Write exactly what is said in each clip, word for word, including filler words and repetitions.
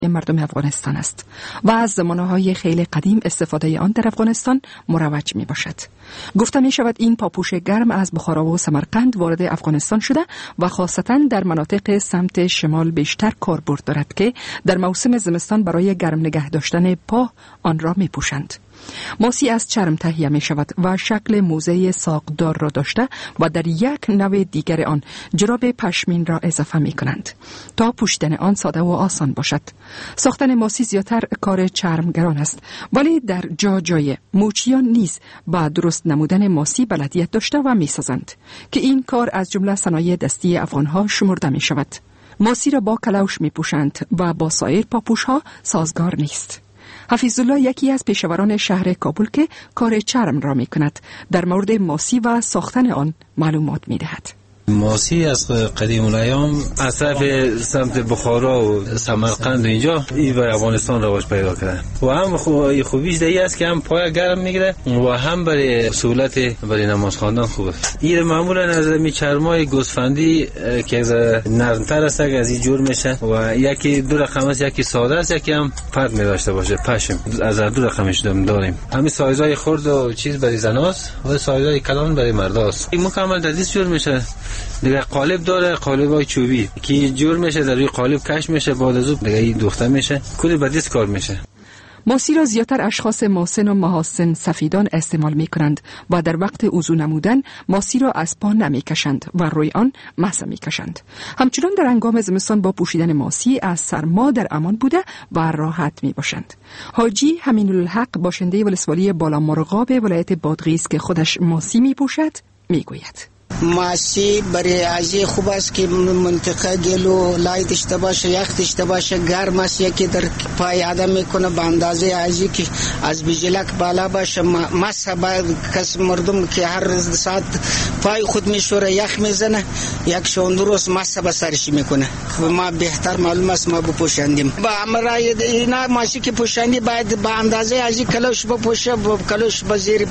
مردم افغانستان است و از زمانه‌های خیلی قدیم استفاده آن در افغانستان مروج می باشد. گفته می شود این پاپوش گرم از بخارا و سمرقند وارد افغانستان شده و خاصتاً در مناطق سمت شمال بیشتر کاربرد دارد که در موسم زمستان برای گرم نگه داشتن پا آن را می پوشند. ماسی از چرم تهیه می شود و شکل موزه ساقدار را داشته و در یک نوع دیگر آن جراب پشمین را اضافه می کنند تا پوشیدن آن ساده و آسان باشد. ساختن ماسی زیادتر کار چرمگران است، ولی در جا جای موچیان نیز با درست نمودن ماسی بلدیت داشته و می سازند که این کار از جمله صنایع دستی افغانها شمرده می شود. ماسی را با کلوش می پوشند و با سایر پاپوش ها سازگار نیست. حفیظ الله یکی از پیشوران شهر کابل که کار چرم را می کند در مورد ماسی و ساختن آن معلومات می دهد. ماسی از قدیم الایام از طرف سمت بخارا و سمرقند و اینجا ای و افغانستان رواج پیدا کرده و هم خوبیش دیگه است که هم پای گرم میگیره و هم برای سهولت برای نماز خواندن خوبه. این معمولا از می چرمای گوسفندی که نرمتر است از این جور میشه و یکی دو رقم است، یکی ساده است، یکی هم فرق می داشته باشه. پشم از دو رقمش داریم. همین سایزای خرد و چیز برای زناست و سایزای کلان برای مرداست. این مکمل در دست جور میشه. دیگه قالب داره، قالبای چوبی که جور میشه، در روی قالب کش میشه، بعد از اون دیگه این دوخته میشه، کلی به دست کار میشه. ماسی را زیادتر اشخاص محسن و محاسن سفیدان استعمال می کنند و در وقت وضو نمودن ماسی را از پا نمی کشند و روی آن ماسه می کشند. همچنان در هنگام زمستان با پوشیدن ماسی از سرما در امان بوده و راحت می باشند. حاجی همین الحق باشنده ولسوالی بالا مرغاب ولایت بادغیس که خودش ماسی می پوشد می گوید: ماسی برای ازی خوب است که منطقه گلو لای داشته باشه، یخ داشته باشه، گرم است، یکی در پای آدم میکنه به اندازه ازی که از بیجلک بالا باشه. ماسه باید کس مردم که هر ساعت پای خود میشوره یخ میزنه، یک شوندروس ماسه به سرش میکنه. ما بهتر معلوم است ما بپوشندیم. با امرای اینا ماسی که پوشندی باید به اندازه ازی کلوش بپوشه، کلوش به زیر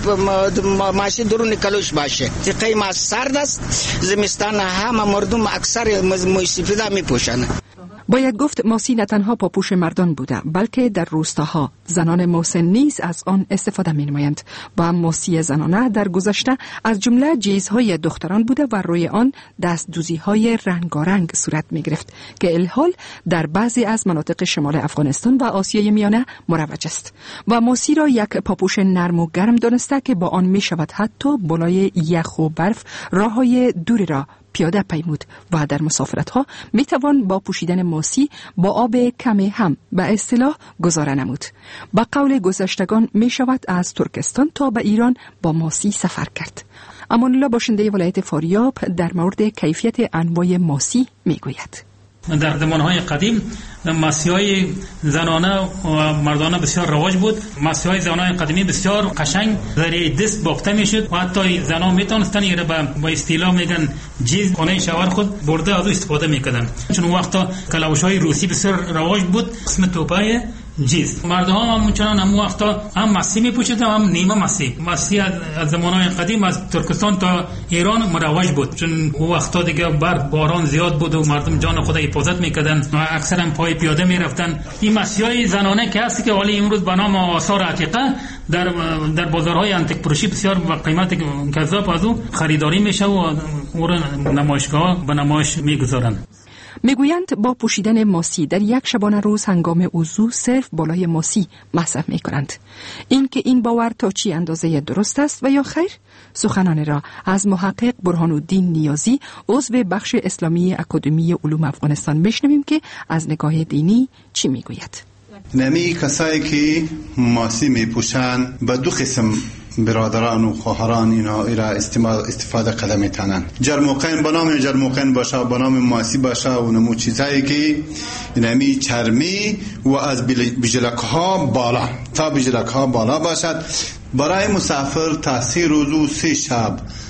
ماسی درون کلوش باشه. قیمت سرد زمستان همه مردم اکثر موسیفیده می پوشند. باید گفت ماسی نه تنها پاپوش مردان بوده بلکه در روستاها زنان محسن نیز از آن استفاده می نمایند و ماسی زنانه در گذشته از جمله جیزهای دختران بوده و روی آن دستدوزی‌های رنگارنگ صورت می گرفت که الحال در بعضی از مناطق شمال افغانستان و آسیای میانه مروج است و ماسی را یک پاپوش نرم و گرم دانسته که با آن می شود حتی بالای یخ و برف راههای دوری را پیاده پیمود و در مسافرت‌ها می توان با پوشیدن ماسی با آب کمی هم به اصطلاح گذاره نمود. با قول گذشتگان می شود از ترکستان تا به ایران با ماسی سفر کرد. امان الله باشنده ولایت فاریاب در مورد کیفیت انواع ماسی می گوید: در زمانهای قدیم ماسی‌های زنانه و مردانه بسیار رواج بود. ماسی‌های زنانه قدیمی بسیار قشنگ در دست بافته میشد و حتی زنان میتونستن این را با اصطلاح میگن جیز خانه شوهر خود برده از استفاده میکردن، چون وقتا کلاوش‌های روسی بسیار رواج بود، قسم توپای جیز. مردها هم چنان هم وقتا هم ماسی میپوشیدن هم نیمه ماسی. ماسی از زمانهای قدیم از ترکستان تا ایران مروج بود، چون او وقتا دیگه برف باران زیاد بود و مردم جان خود حفاظت میکردن و اکثرا پای پیاده میرفتن. این ماسی‌های زنانه که هست که ولی امروز به نام آثار عتیقه در در بازارهای انتیک فروشی بسیار با قیمت کذاب از او خریداری میشه و او را نمایشگاه به نمایش میگذارن. میگویند با پوشیدن ماسی در یک شبانه روز هنگام وضو صرف بالای ماسی مصرف میکنند. این که این باور تا چی اندازه درست است و یا خیر؟ سخنان را از محقق برهان الدین نیازی عضو بخش اسلامی اکادمی علوم افغانستان بشنویم که از نگاه دینی چی میگوید. نمی کسایی که ماسی میپوشند به دو قسم برادران و خواهران اینا ایرا استفاده قدم میتونن. جرموقین به نام جرموقین باشه، به نام ماسی باشه و نمو چیزایی که نمی چرمی و از بیجلک ها بالا تا بیجلک ها بالا باشد. برای مسافر تا سه روز و سه شب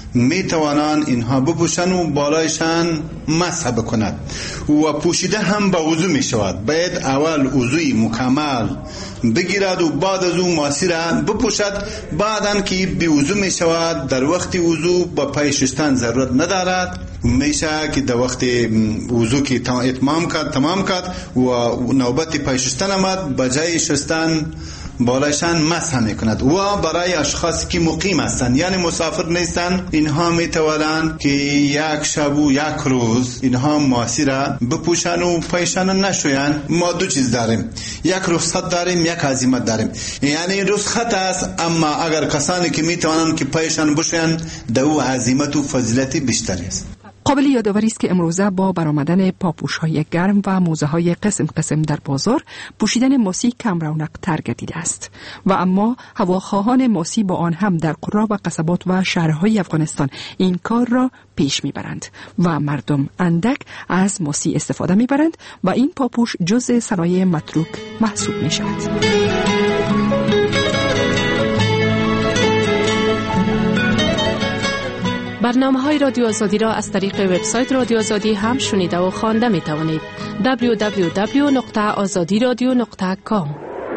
می توانند اینها بپوشند و بالایشان مسح بکنند و پوشیده هم با وضو می شود. باید اول وضوی مکمل بگیرد و بعد از اون ماسی را بپوشد. بعدن که بی وضو می شود، در وقت وضو با پای شستن ضرورت ندارد، میشه که در وقت وضو که اتمام کرد تمام کرد و نوبت پای شستن آمد، بجای شستن بالایشان مسح میکند. و برای اشخاصی که مقیم هستند یعنی مسافر نیستند، اینها میتوانند که یک شب و یک روز اینها ماسی را بپوشند و پایشان نشویند. ما دو چیز داریم، یک رخصت داریم، یک عزیمت داریم. یعنی رخصت است، اما اگر کسانی که میتوانند که پایشان بشویند، دو عزیمت و فضیلتی بیشتری است. قابل یادآوری است که امروزه با برآمدن پاپوش‌های گرم و موزه‌های قسم قسم در بازار، پوشیدن ماسی کم رونق‌تر گردیده است و اما هواخواهان ماسی با آن هم در قرا و قصبات و شهرهای افغانستان این کار را پیش میبرند و مردم اندک از ماسی استفاده میبرند و این پاپوش جزء صنایع متروک محسوب میشود. برنامه‌های رادیو آزادی را از طریق وبسایت رادیو آزادی هم شنیده و خوانده می‌توانید. دبلیو دبلیو دبلیو نقطه آزادی رادیو نقطه کام.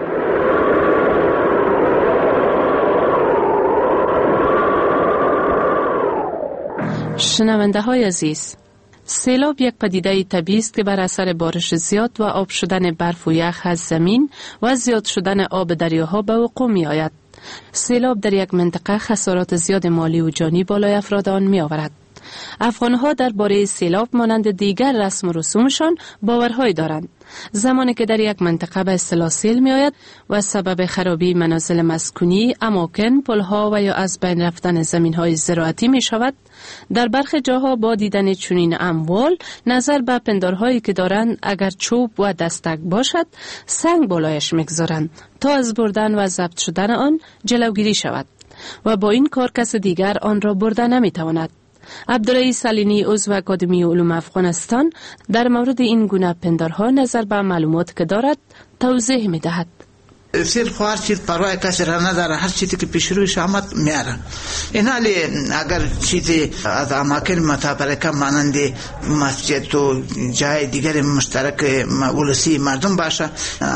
شنونده‌های عزیز، سیلاب یک پدیده طبیعی است که بر اثر بارش زیاد و آب شدن برف و یخ از زمین و زیاد شدن آب دریاها به وقوع می‌آید. سیلاب در یک منطقه خسارات زیاد مالی و جانی بالای افراد آن می آورد. افغان‌ها درباره سیلاب مانند دیگر رسم و رسومشان باورهای دارند. زمانی که در یک منطقه به اصطلاح سیل می آید و سبب خرابی منازل مسکونی، اماکن، پلها و یا از بین رفتن زمین‌های زراعتی می شود، در برخی جاها با دیدن چنین اموال نظر به پندارهایی که دارند اگر چوب و دستک باشد سنگ بالایش میگذارند تا از بردن و ضبط شدن آن جلوگیری شود و با این کار کس دیگر آن را برده نمیتواند. عبدالرئیس سلینی عضو اکادمی علوم افغانستان در مورد این گونه پندارها نظر به معلومات که دارد توضیح میدهد. سیل خو هر چیز پروا کسی را نداره، هر چیزی که پیش رویش آمد میاره. اینالی اگر چیزی از اماکن متبرکه مانند مسجد و جای دیگر مشترک ولسی مردم باشه،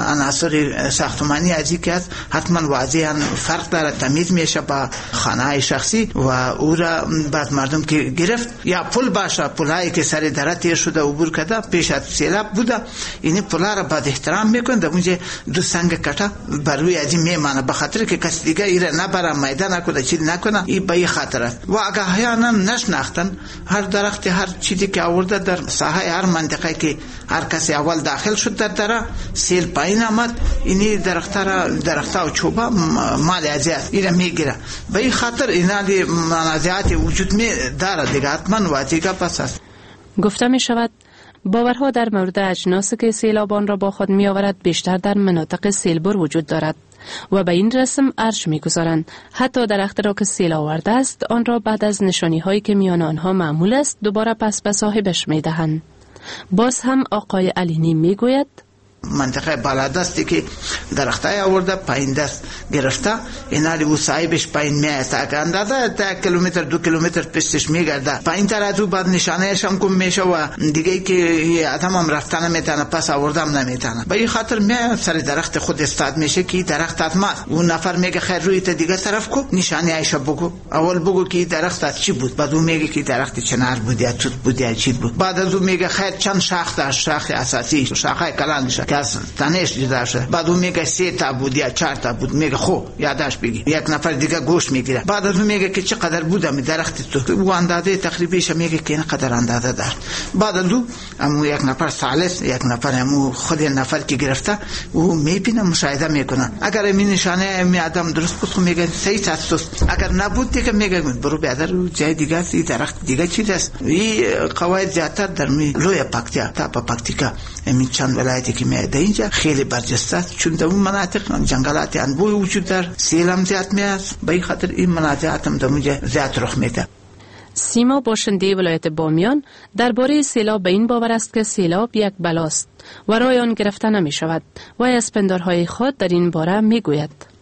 عناصر ساختمانی ازی که هست حتما واضحا فرق داره، تمیز میشه با خانه شخصی و او را بعد مردم که گرفت. یا پل باشه، پلایی که سر دره تیر شده عبور کرده پیش از سیلاب بوده، این پلا را بعد احترام میکنه، اونجا دو سنگ کټه بر روی ازی میمانه، به خاطر که کس دیگه ایره نبره میدان نکنه چیز نکنه، این به این خاطر است. و اگه احیانا نشناختن هر درخت هر چیزی که آورده در ساحه هر منطقه که هر کسی اول داخل شد در دره سیل پایین آمد، اینی درخت را درخت و چوبه مال ازی است ایره میگیره. به این خاطر اینالی منازعات وجود می داره دیگه، حتما واجبه پس است. گفته می شود باورها در مورد اجناسی که سیلابان را با خود می آورد بیشتر در مناطق سیلبر وجود دارد و به این رسم ارج می گذارند. حتی درخت را که سیل آورده است آن را بعد از نشانی هایی که میان آنها معمول است دوباره پس به صاحبش می دهند. باز هم آقای علینی می گوید منطقه بالادستی که درختای آورده پایین دست گرفته، اینالی او صاحبش پایین میایست، اگه اندازه تا کیلومتر دو کیلومتر پشتش میگرده پایین تر از او بعد نشانهش هم کم میشه و دیگه که آدم هم رفتن نمیتونه پس آوردم نمیتونه. به این خاطر میاد سر درخت خود استاد میشه که درخت از ماست. اون نفر میگه خیر روی تا دیگه طرف کو نشانه ایش بگو، اول بگو که درخت از چی بود، بعد اون میگه که درخت چنار بود یا توت بود یا چی بود، بعد از اون میگه خیر چند شاخه داشت، شاخه اساسی شاخه کلانش که از تنش جدا شد، بعد اون میگه سه تا بود یا چهار تا بود، میگه خو یادش بگی، یک نفر دیگه گوش میگیره، بعد از اون میگه که چقدر بودم درخت تو، او اندازه تقریبیش میگه که اینقدر اندازه داشت. بعد از اون امو یک نفر ثالث یک نفر امو خود نفر که گرفته او میبینه مشاهده میکنه، اگر این نشانه می آدم درست بود میگه صحیح است، اگر نبود دیگه میگه برو بیادر جای دیگه سی درخت دیگه چیز است. این قواعد زیادتر در می لوی پکتیا تا پکتیکا همین چند ولایتی که میاد اینجا خیلی برجسته است، چون در اون مناطق جنگلات انبوه وجود داره، سیل هم زیاد میاد، به این خاطر این مناطق هم در اونجا زیاد رخ میده. سیما باشنده ولایت بامیان درباره سیلاب به این باور است که سیلاب یک بلاست و رای آن گرفته نمی شود و از پندارهای خود در این باره می گوید.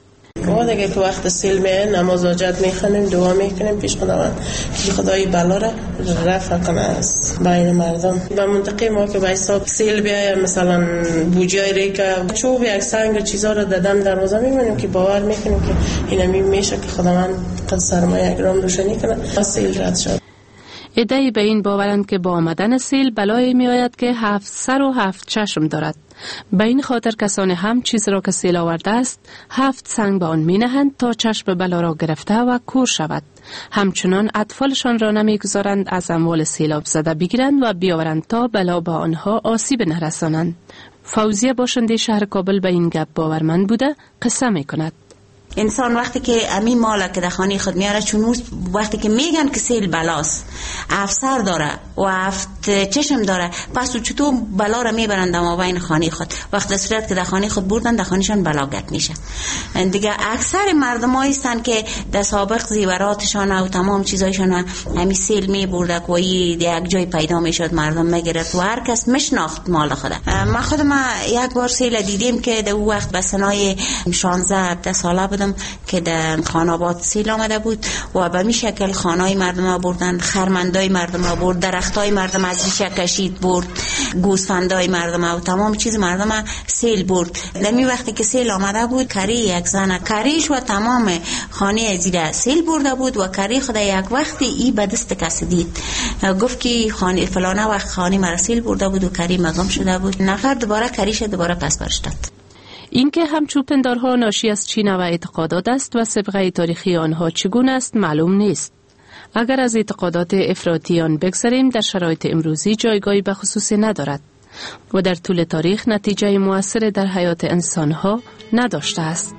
ما دیگه که وقت سیل میه نماز حاجت میخونیم، دعا میکنیم پیش خداوند که خدای بلا را رفع کنه از بین مردم. و منطقه ما که به حساب سیل بیاید مثلا بوجای ریکه چوب یک سنگ چیزا رو دادم دروازه میمونیم که باور میکنیم که اینمی میشه که خداوند قد سرمایه اگرام روشنی کنه سیل رد شد. عده‌ای به این باورند که با آمدن سیل بلایی می آید که هفت سر و هفت چشم دارد. به این خاطر کسان هم چیز را که سیل آورده است هفت سنگ به آن می نهند تا چشم بلا را گرفته و کور شود. همچنان اطفالشان را نمی گذارند از اموال سیلاب زده بگیرند و بیاورند تا بلا به آنها آسیب نرسانند. فوزیه باشنده شهر کابل به این گپ باورمند بوده قصه می کند. انسان وقتی که امی مالا که در خانه خود میاره چون وقتی که میگن که سیل بلاست هفت سر داره و هفت چشم داره پس چطور بلا را میبرند در بین خانه خود وقت در صورت که در خانه خود بردن در خانهشان بلاگت میشه. دیگه اکثر مردم ها هستن که در سابق زیوراتشان و تمام چیزایشان همی سیل میبرده که یک جای پیدا میشد مردم میگرفت و هر کس میشناخت مال خوده. ما خودم یک بار سیل دیدیم که در اون وقت به سنای شانزده هفده ساله بودم که در خاناباد سیل آمده بود و به می شکل خانای مردم ها بردن، خرمندای مردم ها برد، درختای مردم از ریشه کشید برد، گوسفندای مردم ها و تمام چیز مردم ها سیل برد. در می وقتی که سیل آمده بود کری یک زن کریش و تمام خانه زیر سیل برده بود و کری خدا یک وقتی ای به دست کس دید گفت که خانه فلانه وقت خانه مرا سیل برده بود و کری مگم شده بود. نفر دوباره کریش دوباره پس برشتد. اینکه همچون پندارها ناشی از چین و اعتقادات است و سابقه تاریخی آنها چگونه است معلوم نیست. اگر از اعتقادات افراطیان بگذریم در شرایط امروزی جایگاهی به خصوصی ندارد و در طول تاریخ نتیجه مؤثر در حیات انسانها نداشته است.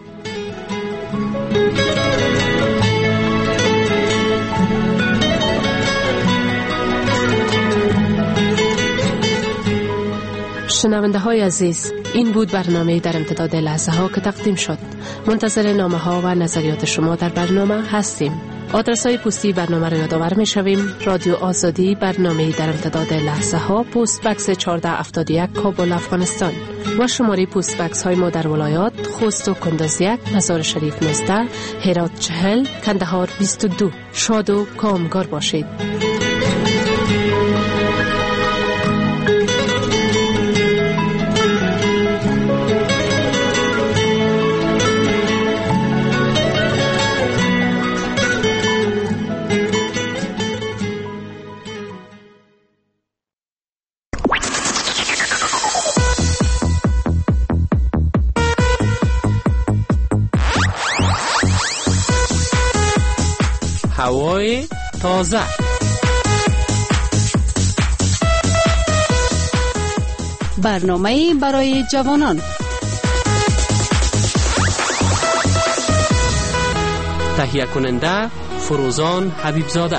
شنونده های عزیز، این بود برنامه در امتداد لحظه ها که تقدیم شد. منتظر نامه ها و نظریات شما در برنامه هستیم. آدرس های پستی برنامه را یادآور می شویم. رادیو آزادی، برنامه در امتداد لحظه ها، پست بکس چهارده هفتاد و یک کابل افغانستان و شماره پست بکس های ما در ولایات خوست و کندز یک، مزار شریف نوزده، هرات چهل، کندهار بیست و دو. شاد و کامگار باشید. هوای تازه، برنامه برای جوانان، تهیه کننده فروزان حبیبزاده.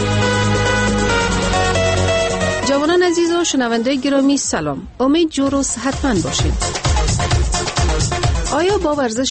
جوانان عزیز و شنونده گرامی سلام، امید جور و صحتمند باشید. آیا با ورزش